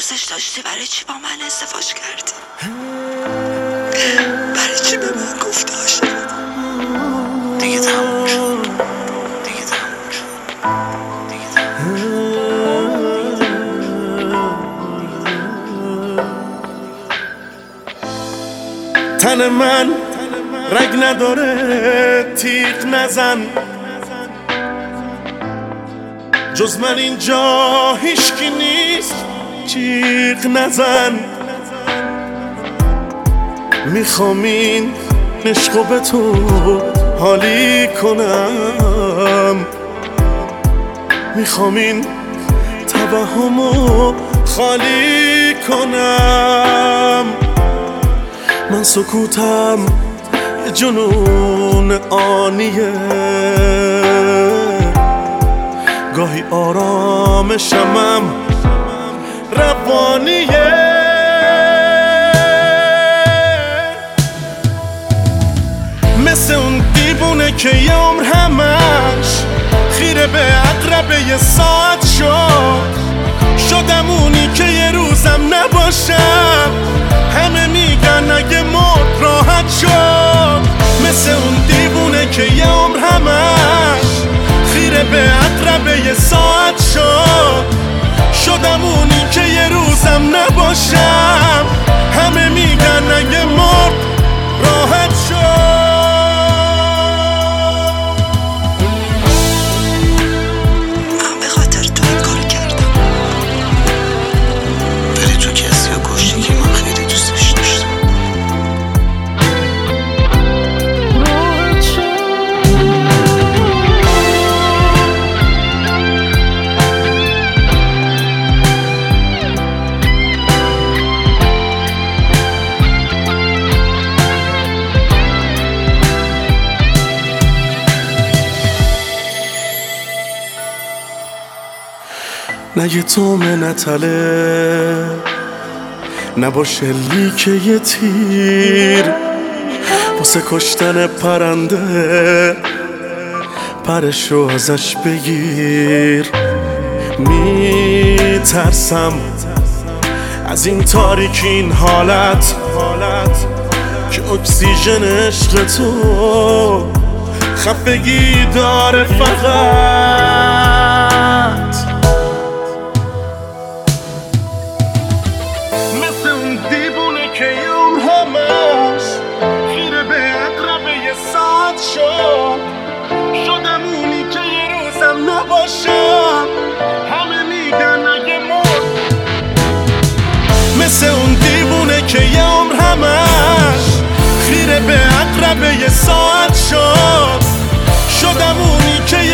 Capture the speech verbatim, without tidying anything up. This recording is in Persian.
دوستش داشتی برای چی با من ازدواج کردی؟ برای چی به من گفتی عاشقت؟ دیگه تموم شد، دیگه تموم شد، دیگه تموم شد. تن من رگ نداره، تیغ نزن، جز من اینجا هیچکی نیست، جیغ نزن. میخوام این عشقو به تو حالی کنم، میخوام این توهمو خالی کنم. من سکوتم یه جنون آنیه، گاهی آرامشمم روانیه. مثل اون دیوونه که یه عمر همش خیره به عقربه یه ساعت شد. شدم اونی که یه روزم نباشم، همه میگن اگه مرد راحت شد. مثل اون دیوونه که یه عمر همش خیره به عقربه یه ساعت شد. شدم اونی که یه روزم نباشم، همه میگن اگه مرد راحت شد. من به خاطر تو این کار کردم، ولی تو کسی رو کشتی که من خیلی دوستش داشتم. نه یه تومه نتله، نباشه لیک یه تیر، واسه کشتن پرنده پرشو ازش بگیر. میترسم از این تاریکی، این حالت که اکسیژن عشق تو خفگی داره فقط. مثل اون دیوونه که یه عمر همش خیره به عقربه یه ساعت شد. شدم اونی که یه روزم نباشم، همه میگن اگه مرد. مثل اون دیوونه که یه عمر همش خیره به عقربه یه ساعت شد. شدم اونی که